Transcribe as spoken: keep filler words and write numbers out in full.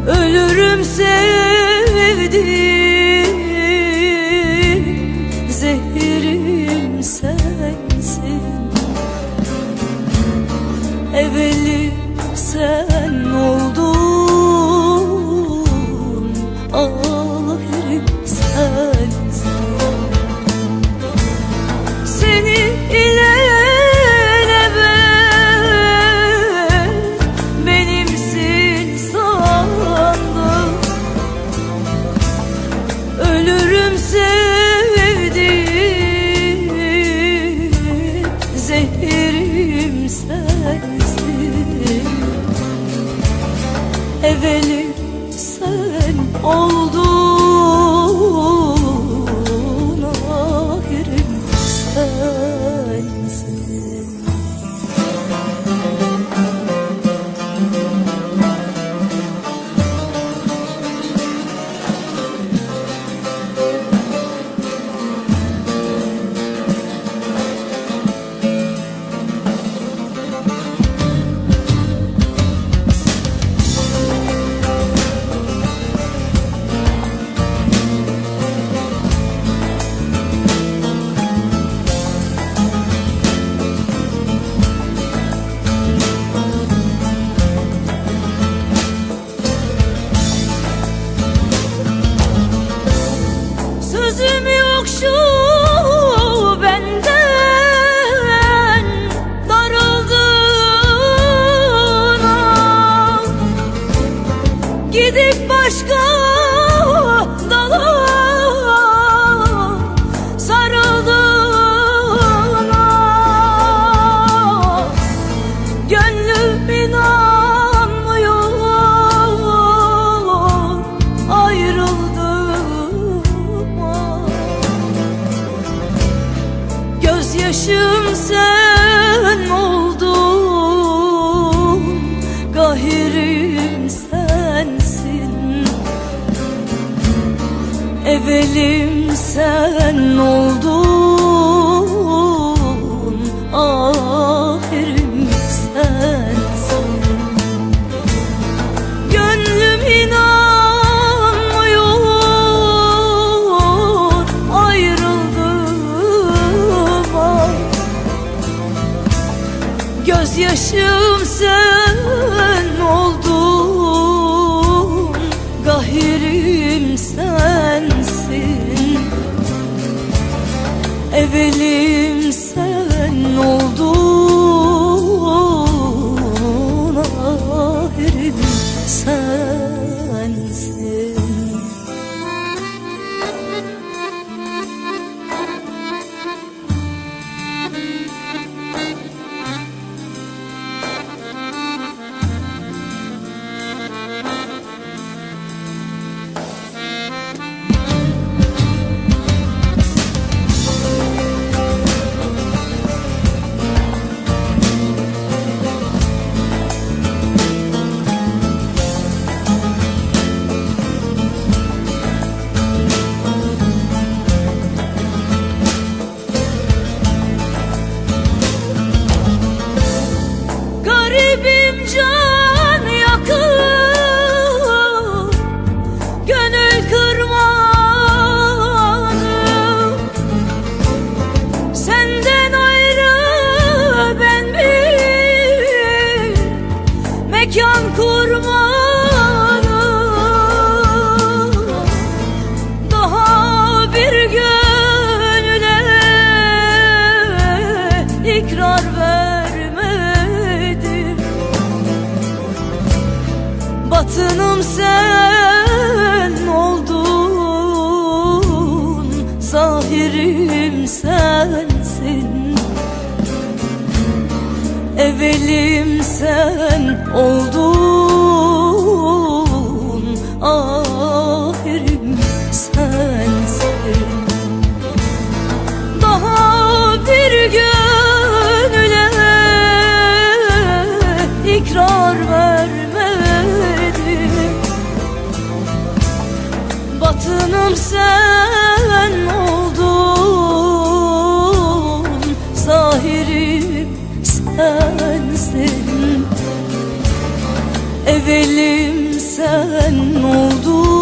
Ölürüm sevdiğim, zehirim sensin. Evveli sen oldun, ahirim sensin. Seni ilelebet benimsin sandım. Ölürüm sevdiğim, zehirim sensin. Evveli sen oldun, ahirim sensin. Sözüm yok şu benden, darıldığına, gidip başka dala sarıldığına. Gönlüm inanmıyor ayrıldığıma. Gözyaşım sen oldun, gahirim sensin. Evvelim sen oldun, ahirim sensin. Gönlüm inanmıyor ayrıldığıma. Gözyaşım sen oldun, gahirim sensin. Evvelim sen oldun, ahirim sensin. Garibim can yakın, gönül kırmadım. Senden ayrı ben bir mekan kurmadım. Daha bir gönüle ikrar vermedim. Batınım sen oldun, zahirim sensin. Evvelim sen oldun, ahirim sensin. Daha bir gönüle ikrar vermedim. Batınım sen oldun, zahirim sensin. Evvelim sen oldun.